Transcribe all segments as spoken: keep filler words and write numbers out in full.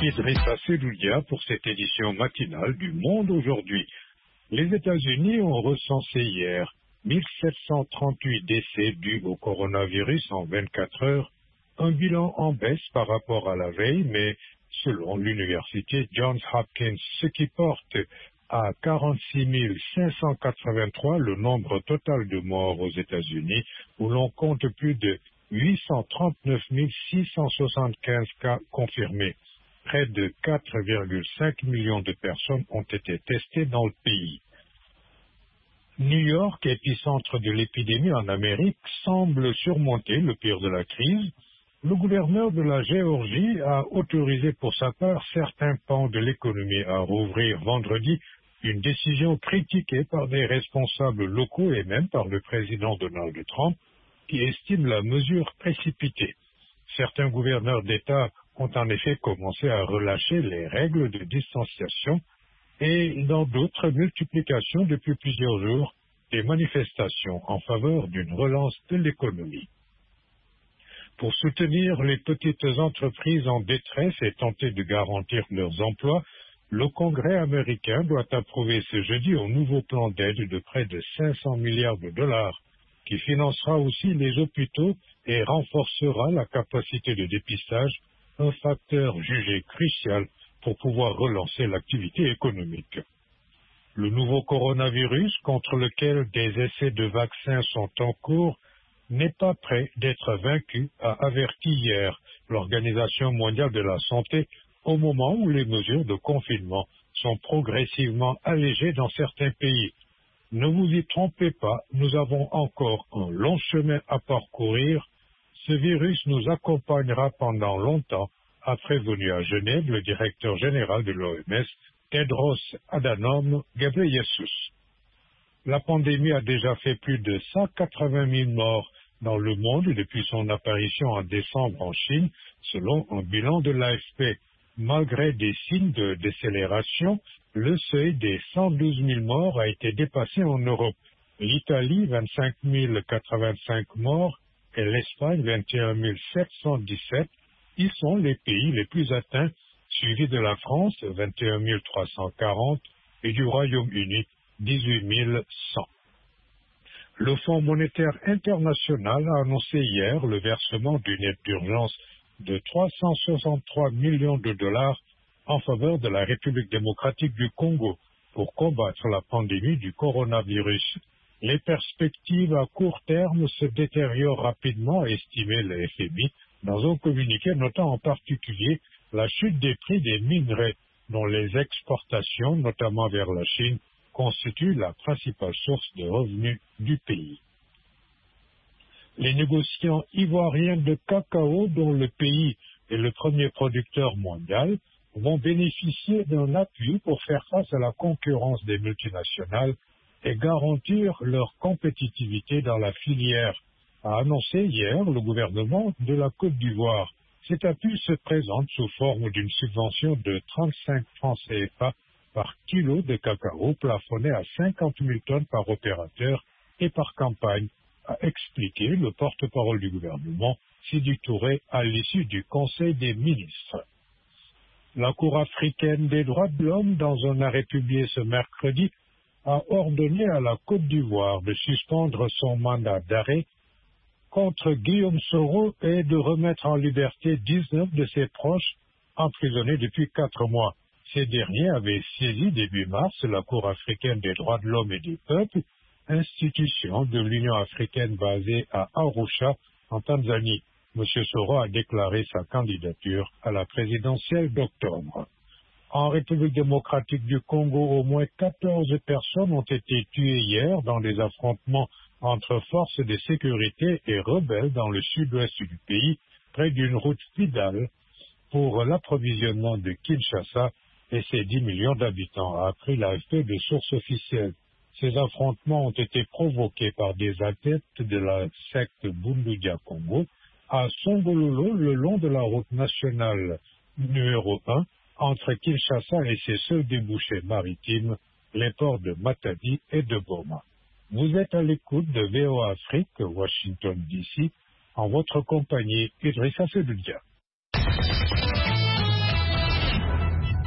Idrissa Seloudia pour cette édition matinale du Monde aujourd'hui. Les États-Unis ont recensé hier mille sept cent trente-huit décès dus au coronavirus en vingt-quatre heures, un bilan en baisse par rapport à la veille, mais selon l'université Johns Hopkins, ce qui porte à quarante-six mille cinq cent quatre-vingt-trois le nombre total de morts aux États-Unis, où l'on compte plus de huit cent trente-neuf mille six cent soixante-quinze cas confirmés. Près de quatre virgule cinq millions de personnes ont été testées dans le pays. New York, épicentre de l'épidémie en Amérique, semble surmonter le pire de la crise. Le gouverneur de la Géorgie a autorisé pour sa part certains pans de l'économie à rouvrir vendredi, une décision critiquée par des responsables locaux et même par le président Donald Trump, qui estime la mesure précipitée. Certains gouverneurs d'État ont en effet commencé à relâcher les règles de distanciation et dans d'autres multiplications depuis plusieurs jours des manifestations en faveur d'une relance de l'économie. Pour soutenir les petites entreprises en détresse et tenter de garantir leurs emplois, le Congrès américain doit approuver ce jeudi un nouveau plan d'aide de près de cinq cents milliards de dollars qui financera aussi les hôpitaux et renforcera la capacité de dépistage, un facteur jugé crucial pour pouvoir relancer l'activité économique. Le nouveau coronavirus, contre lequel des essais de vaccins sont en cours, n'est pas prêt d'être vaincu, a averti hier l'Organisation mondiale de la santé au moment où les mesures de confinement sont progressivement allégées dans certains pays. Ne vous y trompez pas, nous avons encore un long chemin à parcourir. Ce virus nous accompagnera pendant longtemps, a prévenu à Genève le directeur général de l'O M S, Tedros Adhanom Ghebreyesus. La pandémie a déjà fait plus de cent quatre-vingt mille morts dans le monde depuis son apparition en décembre en Chine, selon un bilan de l'A F P. Malgré des signes de décélération, le seuil des cent douze mille morts a été dépassé en Europe. L'Italie, vingt-cinq mille quatre-vingt-cinq morts, et l'Espagne, vingt et un mille sept cent dix-sept. Ils sont les pays les plus atteints, suivis de la France, vingt et un mille trois cent quarante, et du Royaume-Uni, dix-huit mille cent. Le Fonds monétaire international a annoncé hier le versement d'une aide d'urgence de trois cent soixante-trois millions de dollars en faveur de la République démocratique du Congo pour combattre la pandémie du coronavirus. Les perspectives à court terme se détériorent rapidement, a estimé le F M I, dans un communiqué notant en particulier la chute des prix des minerais, dont les exportations, notamment vers la Chine, constituent la principale source de revenus du pays. Les négociants ivoiriens de cacao, dont le pays est le premier producteur mondial, vont bénéficier d'un appui pour faire face à la concurrence des multinationales et garantir leur compétitivité dans la filière, a annoncé hier le gouvernement de la Côte d'Ivoire. Cet appui se présente sous forme d'une subvention de trente-cinq francs C F A par kilo de cacao plafonné à cinquante mille tonnes par opérateur et par campagne, a expliqué le porte-parole du gouvernement, Sidi Touré, à l'issue du Conseil des ministres. La Cour africaine des droits de l'homme, dans un arrêt publié ce mercredi, a ordonné à la Côte d'Ivoire de suspendre son mandat d'arrêt contre Guillaume Soro et de remettre en liberté dix-neuf de ses proches emprisonnés depuis quatre mois. Ces derniers avaient saisi début mars la Cour africaine des droits de l'homme et des peuples, institution de l'Union africaine basée à Arusha, en Tanzanie. M. Soro a déclaré sa candidature à la présidentielle d'octobre. En République démocratique du Congo, au moins quatorze personnes ont été tuées hier dans des affrontements entre forces de sécurité et rebelles dans le sud-ouest du pays, près d'une route fidèle pour l'approvisionnement de Kinshasa et ses dix millions d'habitants, a appris l'A F P de sources officielles. Ces affrontements ont été provoqués par des adeptes de la secte Bundudia Congo à Songololo, le long de la route nationale numéro un, entre Kinshasa et ses seuls débouchés maritimes, les ports de Matadi et de Goma. Vous êtes à l'écoute de V O A Afrique, Washington D C, en votre compagnie, Idrissa Seloudia.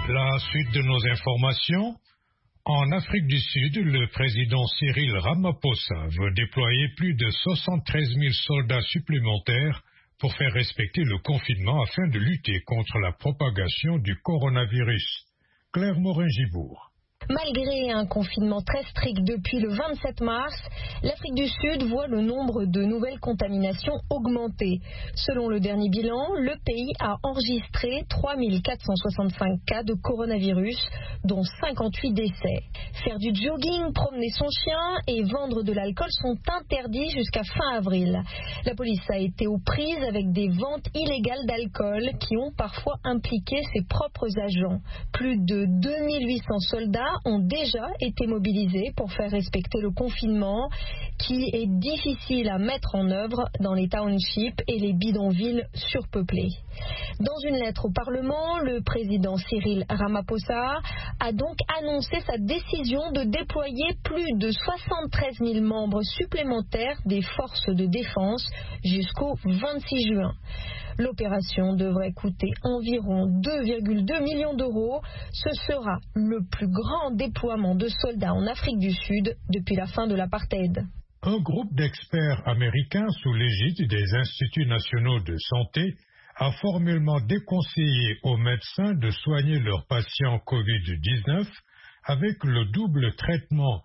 La suite de nos informations. En Afrique du Sud, le président Cyril Ramaphosa veut déployer plus de soixante-treize mille soldats supplémentaires pour faire respecter le confinement afin de lutter contre la propagation du coronavirus. Claire Morin-Gibourg. Malgré un confinement très strict depuis le vingt-sept mars, l'Afrique du Sud voit le nombre de nouvelles contaminations augmenter. Selon le dernier bilan, le pays a enregistré trois mille quatre cent soixante-cinq cas de coronavirus, dont cinquante-huit décès. Faire du jogging, promener son chien et vendre de l'alcool sont interdits jusqu'à fin avril. La police a été aux prises avec des ventes illégales d'alcool qui ont parfois impliqué ses propres agents. Plus de deux mille huit cents soldats ont déjà été mobilisés pour faire respecter le confinement qui est difficile à mettre en œuvre dans les townships et les bidonvilles surpeuplés. Dans une lettre au Parlement, le président Cyril Ramaphosa a donc annoncé sa décision de déployer plus de soixante-treize mille membres supplémentaires des forces de défense jusqu'au vingt-six juin. L'opération devrait coûter environ deux virgule deux millions d'euros. Ce sera le plus grand déploiement de soldats en Afrique du Sud depuis la fin de l'apartheid. Un groupe d'experts américains sous l'égide des Instituts nationaux de santé a formellement déconseillé aux médecins de soigner leurs patients covid dix-neuf avec le double traitement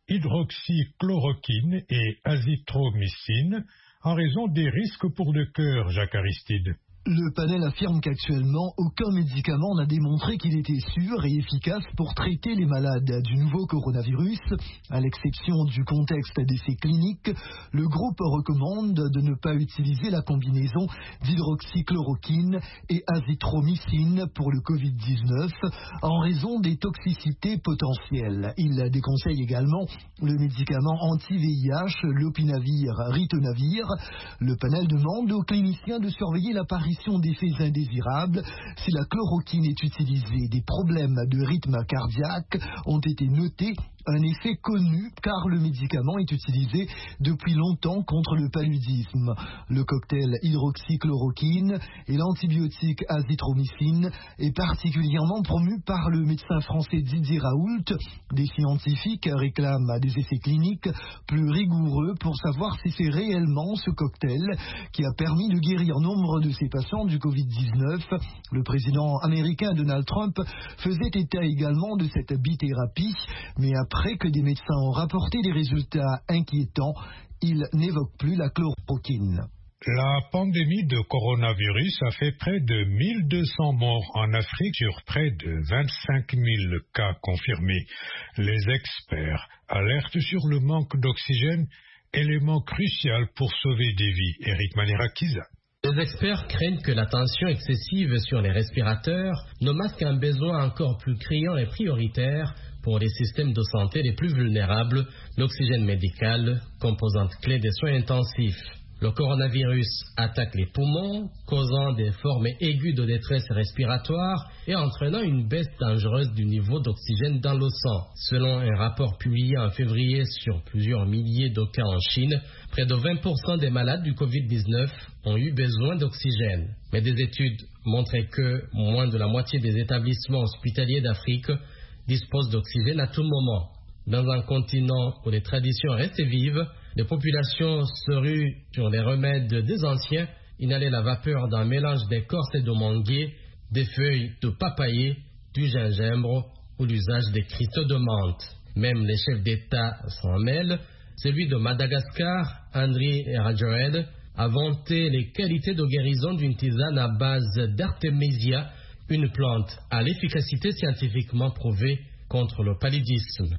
hydroxychloroquine et azithromycine en raison des risques pour le cœur, Jacques Aristide. Le panel affirme qu'actuellement, aucun médicament n'a démontré qu'il était sûr et efficace pour traiter les malades du nouveau coronavirus. À l'exception du contexte d'essais cliniques, le groupe recommande de ne pas utiliser la combinaison d'hydroxychloroquine et azithromycine pour le covid dix-neuf en raison des toxicités potentielles. Il déconseille également le médicament anti-V I H, l'opinavir ritonavir. Le panel demande aux cliniciens de surveiller l'apparition d'effets indésirables. Si la chloroquine est utilisée, des problèmes de rythme cardiaque ont été notés. Un effet connu car le médicament est utilisé depuis longtemps contre le paludisme. Le cocktail hydroxychloroquine et l'antibiotique azithromycine est particulièrement promu par le médecin français Didier Raoult. Des scientifiques réclament des essais cliniques plus rigoureux pour savoir si c'est réellement ce cocktail qui a permis de guérir nombre de ces patients du covid dix-neuf. Le président américain Donald Trump faisait état également de cette bithérapie, mais après Après que des médecins ont rapporté des résultats inquiétants, ils n'évoquent plus la chloroquine. La pandémie de coronavirus a fait près de mille deux cents morts en Afrique sur près de vingt-cinq mille cas confirmés. Les experts alertent sur le manque d'oxygène, élément crucial pour sauver des vies. Eric Manirakiza. Les experts craignent que la tension excessive sur les respirateurs ne masque un besoin encore plus criant et prioritaire pour les systèmes de santé les plus vulnérables, l'oxygène médical, composante clé des soins intensifs. Le coronavirus attaque les poumons, causant des formes aiguës de détresse respiratoire et entraînant une baisse dangereuse du niveau d'oxygène dans le sang. Selon un rapport publié en février sur plusieurs milliers de cas en Chine, près de vingt pour cent des malades du covid dix-neuf ont eu besoin d'oxygène. Mais des études montraient que moins de la moitié des établissements hospitaliers d'Afrique disposent d'oxygène à tout moment. Dans un continent où les traditions restent vives, les populations se ruent sur les remèdes des anciens, inhaler la vapeur d'un mélange d'écorce et de manguier, des feuilles de papayer, du gingembre ou l'usage des cristaux de menthe. Même les chefs d'État s'en mêlent. Celui de Madagascar, Andry Rajoelina, a vanté les qualités de guérison d'une tisane à base d'artémisia, une plante à l'efficacité scientifiquement prouvée contre le paludisme.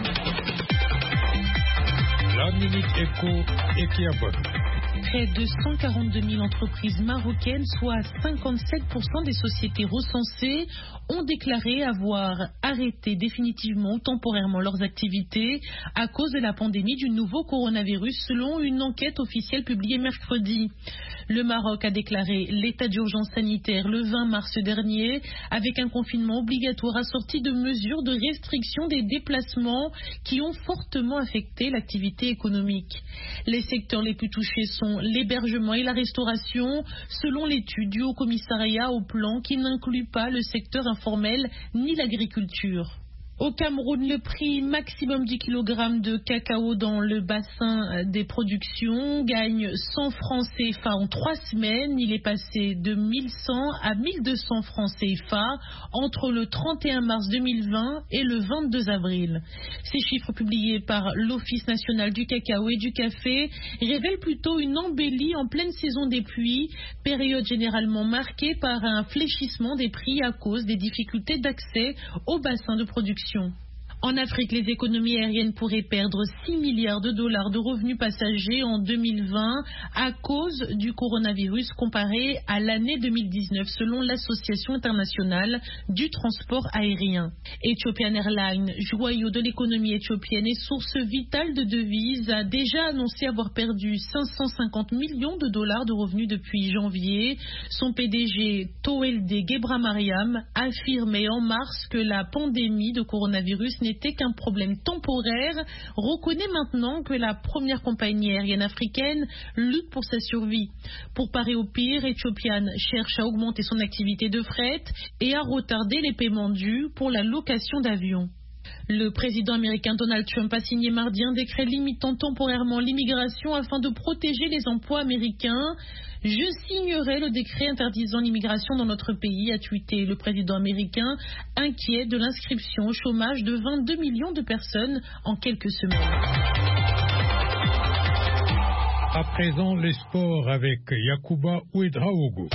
La Minute Éco Equiabon. Près de cent quarante-deux mille entreprises marocaines, soit cinquante-sept pour cent des sociétés recensées, ont déclaré avoir arrêté définitivement ou temporairement leurs activités à cause de la pandémie du nouveau coronavirus, selon une enquête officielle publiée mercredi. Le Maroc a déclaré l'état d'urgence sanitaire le vingt mars dernier, avec un confinement obligatoire assorti de mesures de restriction des déplacements qui ont fortement affecté l'activité économique. Les secteurs les plus touchés sont l'éducation, l'hébergement et la restauration, selon l'étude du Haut Commissariat au plan qui n'inclut pas le secteur informel ni l'agriculture. Au Cameroun, le prix maximum du kilogramme de cacao dans le bassin des productions gagne cent francs C F A en trois semaines. Il est passé de mille cent à mille deux cents francs C F A entre le trente et un mars deux mille vingt et le vingt-deux avril. Ces chiffres publiés par l'Office national du cacao et du café révèlent plutôt une embellie en pleine saison des pluies, période généralement marquée par un fléchissement des prix à cause des difficultés d'accès au bassin de production. En Afrique, les économies aériennes pourraient perdre six milliards de dollars de revenus passagers en deux mille vingt à cause du coronavirus comparé à l'année deux mille dix-neuf, selon l'Association internationale du transport aérien. Ethiopian Airlines, joyau de l'économie éthiopienne et source vitale de devises, a déjà annoncé avoir perdu cinq cent cinquante millions de dollars de revenus depuis janvier. Son P D G, Towelde Gebramariam, affirmait en mars que la pandémie de coronavirus n'était n'était qu'un problème temporaire, reconnaît maintenant que la première compagnie aérienne africaine lutte pour sa survie. Pour parer au pire, Ethiopian cherche à augmenter son activité de fret et à retarder les paiements dus pour la location d'avions. Le président américain Donald Trump a signé mardi un décret limitant temporairement l'immigration afin de protéger les emplois américains. Je signerai le décret interdisant l'immigration dans notre pays, a tweeté le président américain, inquiet de l'inscription au chômage de vingt-deux millions de personnes en quelques semaines. À présent, les sports avec Yacouba Ouedraogo.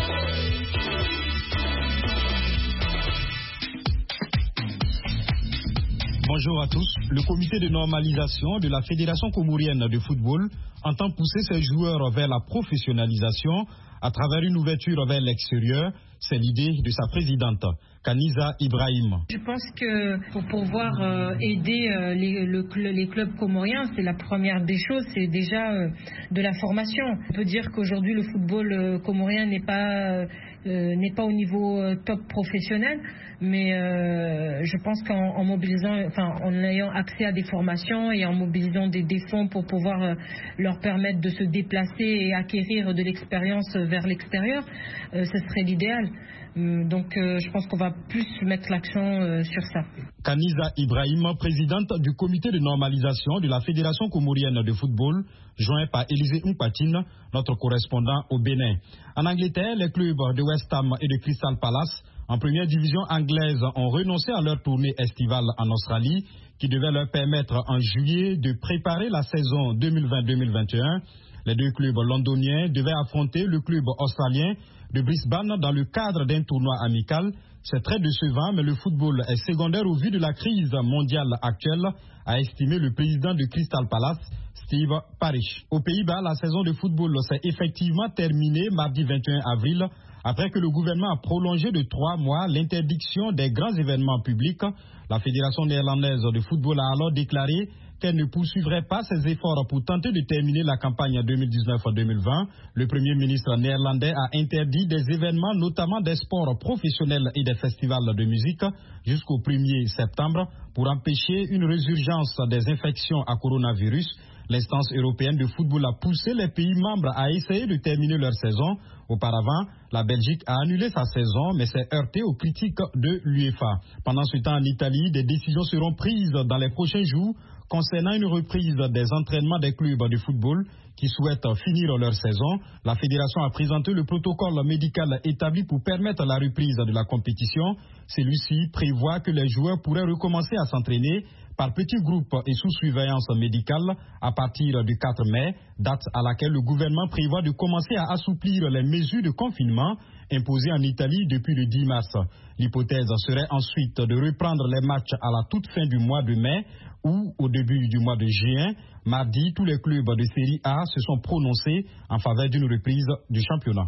Bonjour à tous. Le comité de normalisation de la Fédération comorienne de football entend pousser ses joueurs vers la professionnalisation à travers une ouverture vers l'extérieur. C'est l'idée de sa présidente, Kaniza Ibrahim. Je pense que pour pouvoir euh, aider euh, les, le, les clubs comoriens, c'est la première des choses, c'est déjà euh, de la formation. On peut dire qu'aujourd'hui le football euh, comorien n'est pas, euh, n'est pas au niveau euh, top professionnel, mais euh, je pense qu'en en mobilisant, enfin en ayant accès à des formations et en mobilisant des, des fonds pour pouvoir euh, leur permettre de se déplacer et acquérir de l'expérience vers l'extérieur, euh, ce serait l'idéal. Donc euh, je pense qu'on va plus mettre l'accent euh, sur ça. Kaniza Ibrahim, présidente du comité de normalisation de la Fédération comorienne de football, joint par Élisée Mpatine, notre correspondant au Bénin. En Angleterre, les clubs de West Ham et de Crystal Palace, en première division anglaise, ont renoncé à leur tournée estivale en Australie, qui devait leur permettre en juillet de préparer la saison deux mille vingt deux mille vingt et un. Les deux clubs londoniens devaient affronter le club australien de Brisbane dans le cadre d'un tournoi amical. C'est très décevant, mais le football est secondaire au vu de la crise mondiale actuelle, a estimé le président de Crystal Palace, Steve Parish. Aux Pays-Bas, la saison de football s'est effectivement terminée mardi vingt et un avril, après que le gouvernement a prolongé de trois mois l'interdiction des grands événements publics. La Fédération néerlandaise de football a alors déclaré qu'elle ne poursuivrait pas ses efforts pour tenter de terminer la campagne deux mille dix-neuf deux mille vingt. Le Premier ministre néerlandais a interdit des événements, notamment des sports professionnels et des festivals de musique, jusqu'au premier septembre pour empêcher une résurgence des infections à coronavirus. L'instance européenne de football a poussé les pays membres à essayer de terminer leur saison. Auparavant, la Belgique a annulé sa saison, mais s'est heurtée aux critiques de l'UEFA. Pendant ce temps, en Italie, des décisions seront prises dans les prochains jours concernant une reprise des entraînements des clubs de football qui souhaitent finir leur saison. La fédération a présenté le protocole médical établi pour permettre la reprise de la compétition. Celui-ci prévoit que les joueurs pourraient recommencer à s'entraîner par petits groupes et sous surveillance médicale à partir du quatre mai, date à laquelle le gouvernement prévoit de commencer à assouplir les mesures de confinement imposées en Italie depuis le dix mars. L'hypothèse serait ensuite de reprendre les matchs à la toute fin du mois de mai ou au début du mois de juin. Mardi, tous les clubs de série A se sont prononcés en faveur d'une reprise du championnat.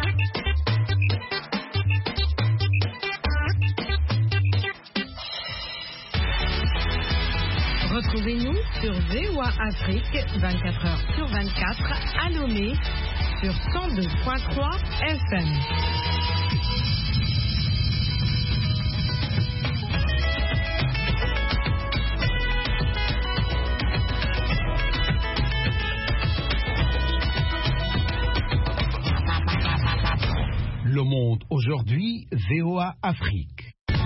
Retrouvez-nous sur V O A Afrique, vingt-quatre heures sur vingt-quatre, à Lomé, sur cent deux virgule trois F M. aujourd'hui, V O A Afrique.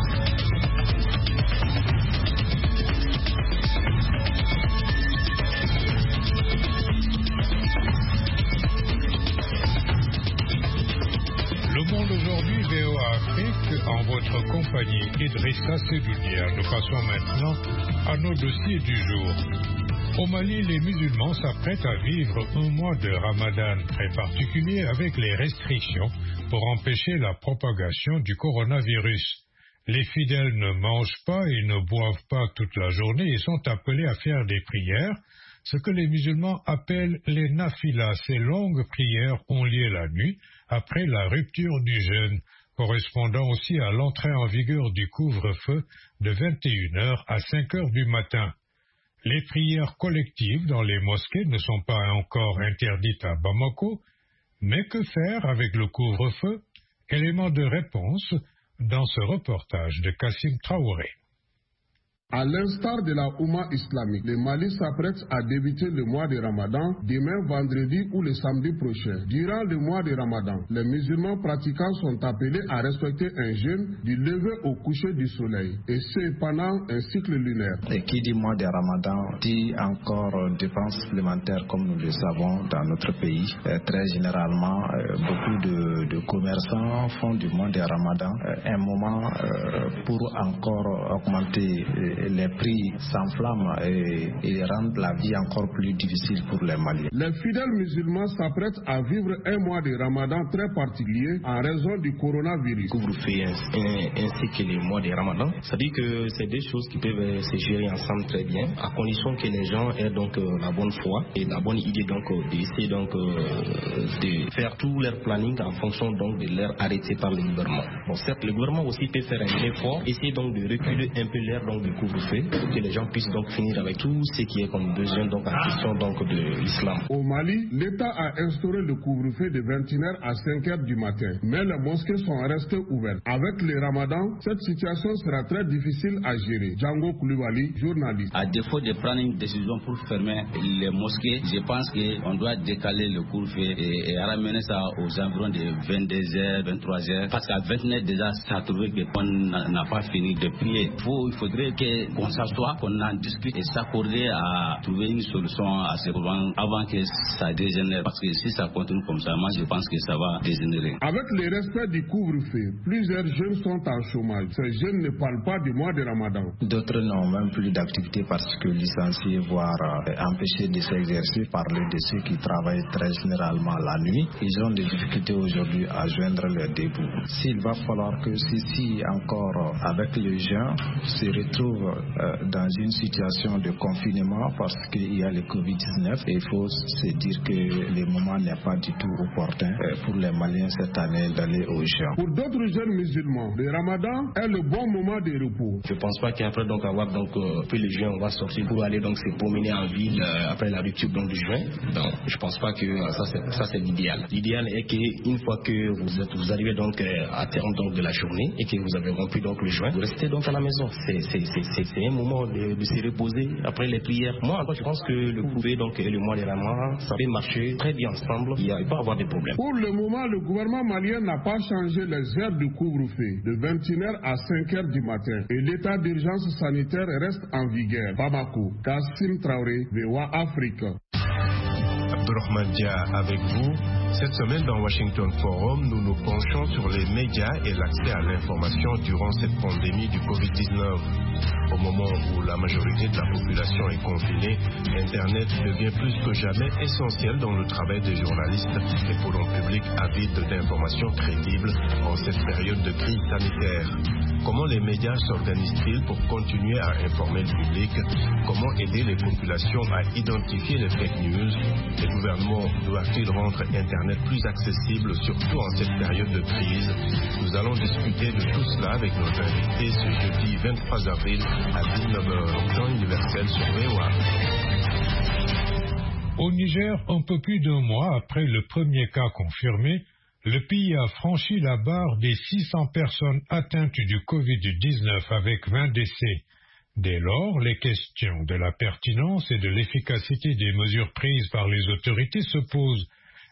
Le monde aujourd'hui, V O A Afrique, en votre compagnie Idrissa Seloudia. Nous passons maintenant à nos dossiers du jour. Au Mali, les musulmans s'apprêtent à vivre un mois de Ramadan très particulier avec les restrictions pour empêcher la propagation du coronavirus. Les fidèles ne mangent pas et ne boivent pas toute la journée et sont appelés à faire des prières, ce que les musulmans appellent les nafilas. Ces longues prières ont lieu la nuit après la rupture du jeûne, correspondant aussi à l'entrée en vigueur du couvre-feu de vingt et une heures à cinq heures du matin. Les prières collectives dans les mosquées ne sont pas encore interdites à Bamako, mais que faire avec le couvre-feu? Élément de réponse dans ce reportage de Kassim Traoré. À l'instar de la Oumma islamique, le Mali s'apprête à débuter le mois de Ramadan demain vendredi ou le samedi prochain. Durant le mois de Ramadan, les musulmans pratiquants sont appelés à respecter un jeûne du lever au coucher du soleil, et ce pendant un cycle lunaire. Et qui dit mois de Ramadan dit encore dépenses supplémentaires comme nous le savons dans notre pays. Euh, très généralement, euh, beaucoup de, de commerçants font du mois de Ramadan euh, un moment euh, pour encore augmenter euh, les prix s'enflamment et, et rendent la vie encore plus difficile pour les Maliens. Les fidèles musulmans s'apprêtent à vivre un mois de Ramadan très particulier en raison du coronavirus. Couvre-feu ainsi que les mois de Ramadan, ça dit que c'est des choses qui peuvent se gérer ensemble très bien, à condition que les gens aient donc la bonne foi et la bonne idée donc d'essayer donc de faire tout leur planning en fonction donc de l'heure arrêtée par le gouvernement. Bon, certes, le gouvernement aussi peut faire un effort, essayer donc de reculer un peu l'heure donc du couvre-feu pour que les gens puissent donc finir avec tout ce qui est comme besoin donc en question donc de l'islam. Au Mali, l'État a instauré le couvre-feu de vingt et une heures à cinq heures du matin, mais les mosquées sont restées ouvertes. Avec le Ramadan, cette situation sera très difficile à gérer. Django Koulibaly, journaliste. À défaut de prendre une décision pour fermer les mosquées, je pense qu'on doit décaler le couvre-feu et, et ramener ça aux environs de vingt-deux heures, vingt-trois heures, parce qu'à vingt et une heures déjà, ça a trouvé qu'on n'a pas fini de prier. Il, faut, il faudrait que qu'on s'assoie, qu'on en discute et s'accorder à trouver une solution à ce problème avant que ça dégénère. Parce que si ça continue comme ça, moi je pense que ça va dégénérer. Avec le respect du couvre-feu, plusieurs jeunes sont en chômage. Ces jeunes ne parlent pas du mois de Ramadan. D'autres n'ont même plus d'activité parce que licenciés, voire euh, empêchés de s'exercer, parler de ceux qui travaillent très généralement la nuit. Ils ont des difficultés aujourd'hui à joindre leur début. S'il va falloir que ceci encore avec les gens se retrouvent Euh, dans une situation de confinement parce qu'il y a le covid dix-neuf et il faut se dire que le moment n'est pas du tout opportun euh, pour les Maliens cette année d'aller au jeûne. Pour d'autres jeunes musulmans, le Ramadan est le bon moment de repos. Je ne pense pas qu'après donc avoir donc euh, puis le jeûne on va sortir pour aller donc se promener en ville euh, après la rupture donc du jeûne. Donc je pense pas que euh, ça c'est ça c'est l'idéal. L'idéal est que une fois que vous êtes vous arrivez donc euh, à terme donc de la journée et que vous avez rompu donc le jeûne, vous restez donc à la maison. C'est c'est c'est c'est c'est un moment de, de se reposer après les prières. Moi, je pense que le couvre donc et le mois de Ramadan, ça peut marcher très bien ensemble. Il ne va pas avoir de problème. Pour le moment, le gouvernement malien n'a pas changé les heures du couvre-feu de vingt et une heures à cinq heures du matin. Et l'état d'urgence sanitaire reste en vigueur. Bamako, Kassim Traoré, V O A Afrique. Abdourahmane Dia avec vous. Cette semaine dans Washington Forum, nous nous penchons sur les médias et l'accès à l'information durant cette pandémie du covid dix-neuf. Au moment où la majorité de la population est confinée, Internet devient plus que jamais essentiel dans le travail des journalistes et pour un public avide d'informations crédibles en cette période de crise sanitaire. Comment les médias s'organisent-ils pour continuer à informer le public? Comment aider les populations à identifier les fake news? Les gouvernements doivent-ils rendre Internet plus accessible, surtout en cette période de crise? Nous allons discuter de tout cela avec nos invités ce jeudi vingt-trois avril à dix-neuf heures, temps universel sur V O A. Au Niger, un peu plus d'un mois après le premier cas confirmé, le pays a franchi la barre des six cents personnes atteintes du covid dix-neuf avec vingt décès. Dès lors, les questions de la pertinence et de l'efficacité des mesures prises par les autorités se posent.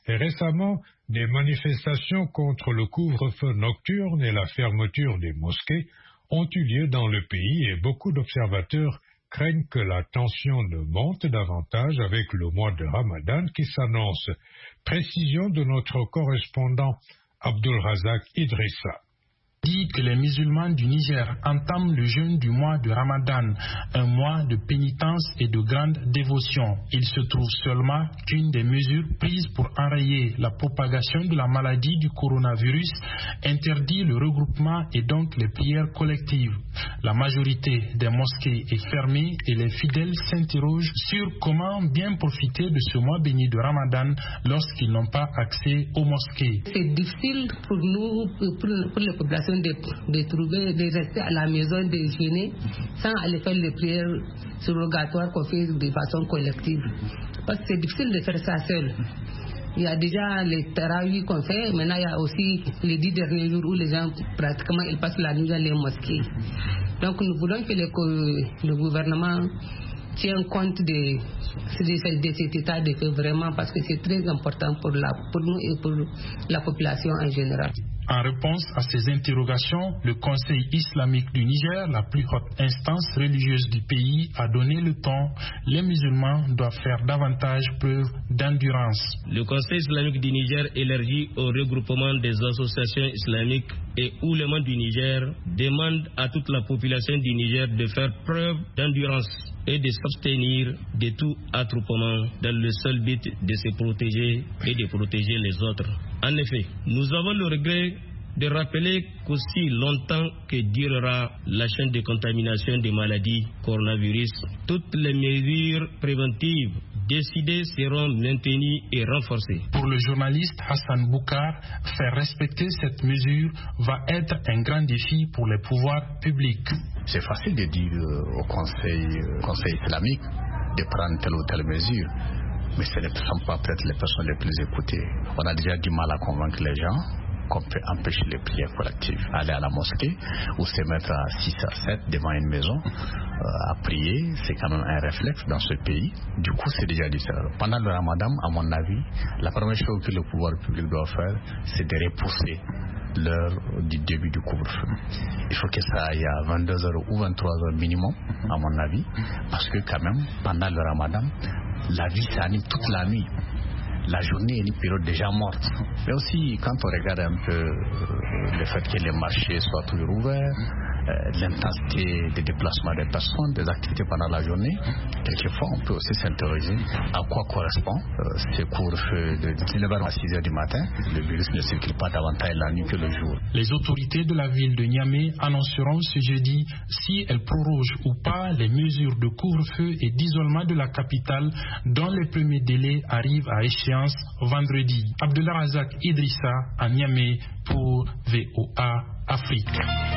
Et récemment, des manifestations contre le couvre-feu nocturne et la fermeture des mosquées ont eu lieu dans le pays et beaucoup d'observateurs craignent que la tension ne monte davantage avec le mois de Ramadan qui s'annonce. Précision de notre correspondant Abdul Razak Idrissa. Dit que les musulmans du Niger entament le jeûne du mois de Ramadan, un mois de pénitence et de grande dévotion. Il se trouve seulement qu'une des mesures prises pour enrayer la propagation de la maladie du coronavirus interdit le regroupement et donc les prières collectives. La majorité des mosquées est fermée et les fidèles s'interrogent sur comment bien profiter de ce mois béni de Ramadan lorsqu'ils n'ont pas accès aux mosquées. C'est difficile pour nous, pour, pour les populations De, de trouver, de rester à la maison, de jeûner, sans aller faire les prières surrogatoires qu'on fait de façon collective. Parce que c'est difficile de faire ça seul. Il y a déjà les tarawih qu'on fait, maintenant il y a aussi les dix derniers jours où les gens pratiquement ils passent la nuit dans les mosquées. Donc nous voulons que le, le gouvernement tienne compte de, de, de cet état de fait vraiment parce que c'est très important pour, la, pour nous et pour la population en général. En réponse à ces interrogations, le Conseil islamique du Niger, la plus haute instance religieuse du pays, a donné le ton. Les musulmans doivent faire davantage preuve d'endurance. Le Conseil islamique du Niger élargi au regroupement des associations islamiques et oulémas du Niger demande à toute la population du Niger de faire preuve d'endurance et de s'abstenir de tout attroupement dans le seul but de se protéger et de protéger les autres. En effet, nous avons le regret de rappeler qu'aussi longtemps que durera la chaîne de contamination des maladies coronavirus, toutes les mesures préventives décidées seront maintenues et renforcées. Pour le journaliste Hassan Boukar, faire respecter cette mesure va être un grand défi pour les pouvoirs publics. C'est facile de dire au Conseil, conseil islamique de prendre telle ou telle mesure, mais ce ne sont pas peut-être les personnes les plus écoutées. On a déjà du mal à convaincre les gens qu'on peut empêcher les prières collectives. Aller à la mosquée ou se mettre à six à sept devant une maison euh, à prier, c'est quand même un réflexe dans ce pays. Du coup, c'est déjà dit ça. Pendant le Ramadan, à mon avis, la première chose que le pouvoir public doit faire, c'est de repousser l'heure du début du couvre-feu. Il faut que ça aille à vingt-deux heures ou vingt-trois heures minimum, à mon avis, parce que quand même, pendant le Ramadan, la vie s'anime toute la nuit. La journée est une période déjà morte. Mais aussi, quand on regarde un peu euh, le fait que les marchés soient toujours ouverts, euh, l'intensité des déplacements des personnes, des activités pendant la journée, quelquefois on peut aussi s'interroger à quoi correspond euh, ces couvre-feux de dix-neuf heures à six heures du matin. Le virus ne circule pas davantage la nuit que le jour. Les autorités de la ville de Niamey annonceront ce jeudi si elles prorogent ou pas les mesures de couvre-feu et d'isolement de la capitale dont les premiers délais arrivent à échéance vendredi. Abdullah Razak Idrissa à Niamey pour V O A Afrique.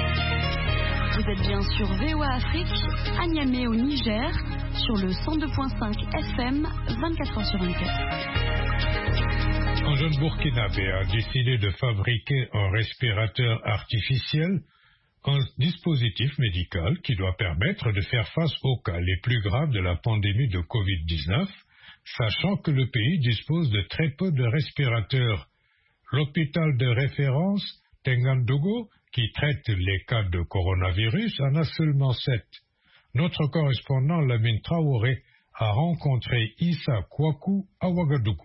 Vous êtes bien sur V O A Afrique, à Niamey au Niger, sur le cent deux virgule cinq F M, vingt-quatre heures sur vingt-quatre. Un jeune Burkinabé a décidé de fabriquer un respirateur artificiel, un dispositif médical qui doit permettre de faire face aux cas les plus graves de la pandémie de covid dix-neuf, sachant que le pays dispose de très peu de respirateurs. L'hôpital de référence Tengandogo, qui traite les cas de coronavirus, en a seulement sept. Notre correspondant Lamine Traoré a rencontré Issa Kwaku à Ouagadougou.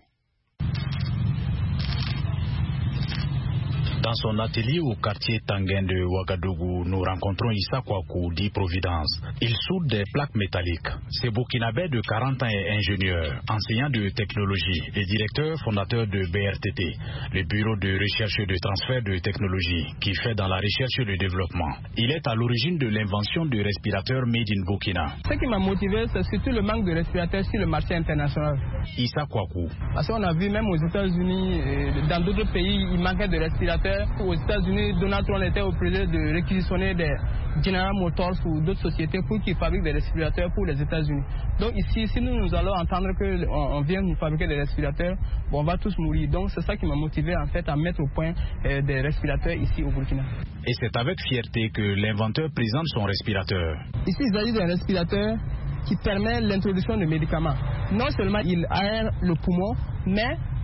Dans son atelier au quartier Tanguin de Ouagadougou, nous rencontrons Issa Kwaku, dit Providence. Il soude des plaques métalliques. Ce Burkinabé de quarante ans est ingénieur, enseignant de technologie et directeur fondateur de B R T T, le bureau de recherche et de transfert de technologie, qui fait dans la recherche et le développement. Il est à l'origine de l'invention du respirateur Made in Burkina. Ce qui m'a motivé, c'est surtout le manque de respirateurs sur le marché international. Issa Kwaku. Parce qu'on a vu même aux États-Unis, et dans d'autres pays, il manquait de respirateurs. Aux États-Unis, Donald Trump était obligé de réquisitionner des General Motors ou d'autres sociétés pour qu'ils fabriquent des respirateurs pour les États-Unis. Donc ici, si nous, nous allons entendre qu'on vient nous fabriquer des respirateurs, bon, on va tous mourir. Donc c'est ça qui m'a motivé en fait à mettre au point euh, des respirateurs ici au Burkina. Et c'est avec fierté que l'inventeur présente son respirateur. Ici, il s'agit d'un respirateur qui permet l'introduction de médicaments. Non seulement il aère le poumon, mais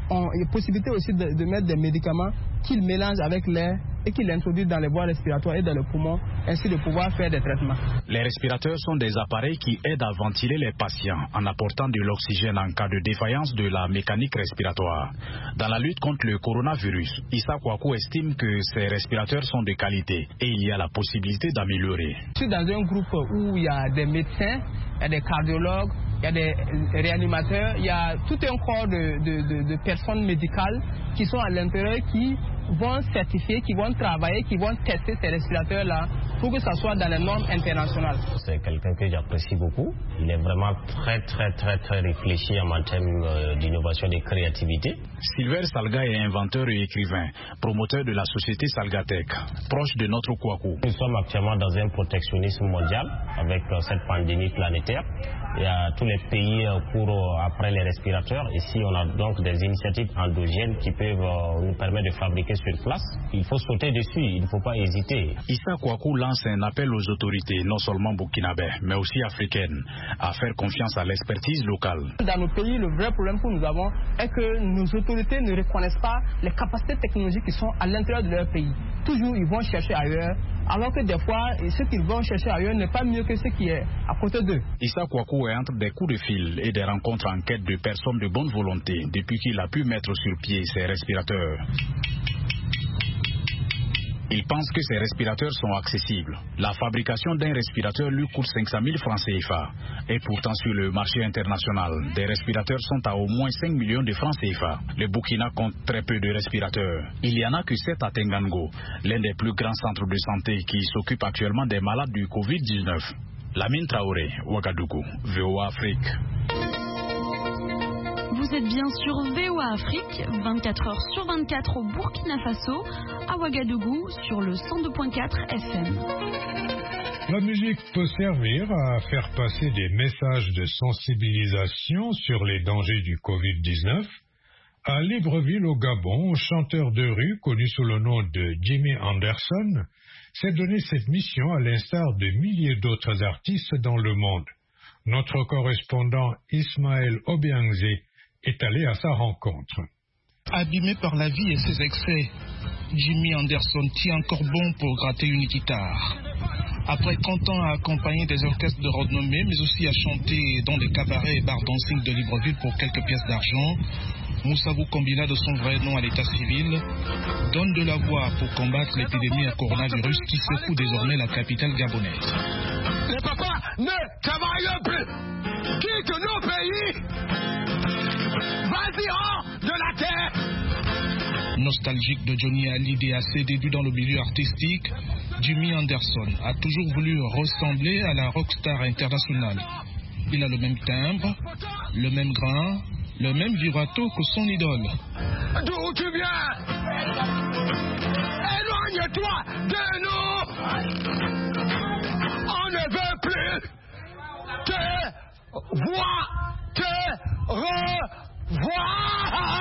ont il y a possibilité aussi de, de mettre des médicaments qu'ils mélangent avec l'air et qu'ils l'introduisent dans les voies respiratoires et dans le poumon, ainsi de pouvoir faire des traitements. Les respirateurs sont des appareils qui aident à ventiler les patients en apportant de l'oxygène en cas de défaillance de la mécanique respiratoire. Dans la lutte contre le coronavirus, Issa Kwaku estime que ces respirateurs sont de qualité et il y a la possibilité d'améliorer. Je suis dans un groupe où il y a des médecins, il y a des cardiologues, il y a des réanimateurs, il y a tout un corps de, de, de, de personnes médicales qui sont à l'intérieur, qui vont certifier, qui vont travailler, qui vont tester ces respirateurs-là pour que ça soit dans les normes internationales. C'est quelqu'un que j'apprécie beaucoup. Il est vraiment très, très, très, très réfléchi en termes d'innovation et de créativité. Silver Salga est inventeur et écrivain, promoteur de la société Salgatech, proche de notre Kwaku. Nous sommes actuellement dans un protectionnisme mondial avec cette pandémie planétaire. Il y a tous les pays courent après les respirateurs. Ici, on a donc des initiatives endogènes qui peuvent nous permettre de fabriquer sur place. Il faut sauter dessus, il ne faut pas hésiter. Issa Kwaku lance un appel aux autorités, non seulement burkinabè, mais aussi africaines, à faire confiance à l'expertise locale. Dans nos pays, le vrai problème que nous avons est que nos autorités ne reconnaissent pas les capacités technologiques qui sont à l'intérieur de leur pays. Toujours, ils vont chercher ailleurs, alors que des fois, ce qu'ils vont chercher ailleurs n'est pas mieux que ce qui est à côté d'eux. Issa Kwaku est entre des coups de fil et des rencontres en quête de personnes de bonne volonté depuis qu'il a pu mettre sur pied ses respirateurs. Il pense que ces respirateurs sont accessibles. La fabrication d'un respirateur lui coûte cinq cent mille francs C F A. Et pourtant, sur le marché international, des respirateurs sont à au moins cinq millions de francs C F A. Le Burkina compte très peu de respirateurs. Il y en a que sept à Tengango, l'un des plus grands centres de santé qui s'occupe actuellement des malades du covid dix-neuf. Lamine Traoré, Ouagadougou, V O A Afrique. Vous êtes bien sur V O A Afrique, vingt-quatre heures sur vingt-quatre au Burkina Faso, à Ouagadougou sur le cent deux virgule quatre F M. La musique peut servir à faire passer des messages de sensibilisation sur les dangers du covid dix-neuf. À Libreville, au Gabon, un chanteur de rue connu sous le nom de Jimmy Anderson s'est donné cette mission à l'instar de milliers d'autres artistes dans le monde. Notre correspondant Ismaël Obiangze est allé à sa rencontre. Abîmé par la vie et ses excès, Jimmy Anderson tient encore bon pour gratter une guitare. Après trente ans à accompagner des orchestres de renommée, mais aussi à chanter dans des cabarets et bars dancing de Libreville pour quelques pièces d'argent, Moussavou Kambila, de son vrai nom à l'état civil, donne de la voix pour combattre l'épidémie à coronavirus qui secoue désormais la capitale gabonaise. Les papas ne travaillent plus. Quitte nos pays. Vas-y, de la terre. Nostalgique de Johnny Hallyday à ses débuts dans le milieu artistique, Jimmy Anderson a toujours voulu ressembler à la rockstar internationale. Il a le même timbre, le même grain, le même vibrato que son idole. D'où tu viens? Éloigne-toi de nous. On ne veut plus te voir, te revoir.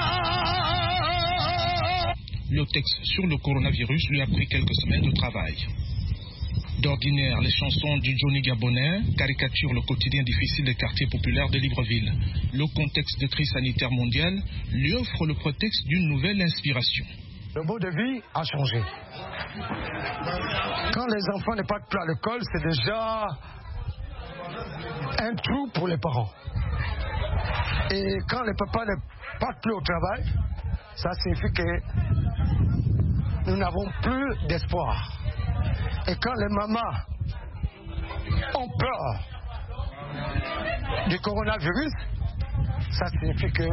Le texte sur le coronavirus lui a pris quelques semaines de travail. D'ordinaire, les chansons du Johnny Gabonais caricaturent le quotidien difficile des quartiers populaires de Libreville. Le contexte de crise sanitaire mondiale lui offre le prétexte d'une nouvelle inspiration. Le mode de vie a changé. Quand les enfants ne partent plus à l'école, c'est déjà un trou pour les parents. Et quand les papas ne partent plus au travail, ça signifie que nous n'avons plus d'espoir. Et quand les mamans ont peur du coronavirus, ça signifie que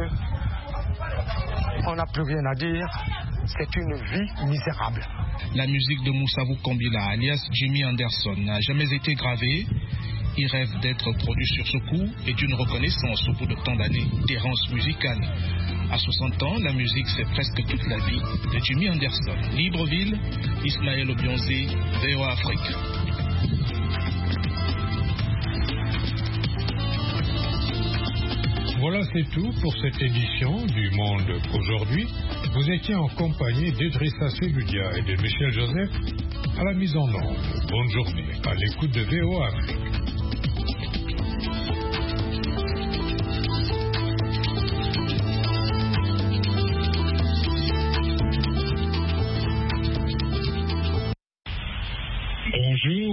on n'a plus rien à dire. C'est une vie misérable. La musique de Moussavou Kambila, alias Jimmy Anderson, n'a jamais été gravée. Il rêve d'être produit sur ce coup et d'une reconnaissance au bout de tant d'années d'errance musicale. À soixante ans, la musique c'est presque toute la vie de Jimmy Anderson. Libreville, Ismaël Obiangze, V O A Afrique. Voilà, c'est tout pour cette édition du Monde aujourd'hui. Vous étiez en compagnie d'Edrissa Seloudia et de Michel Joseph à la mise en onde. Bonne journée à l'écoute de V O A Afrique.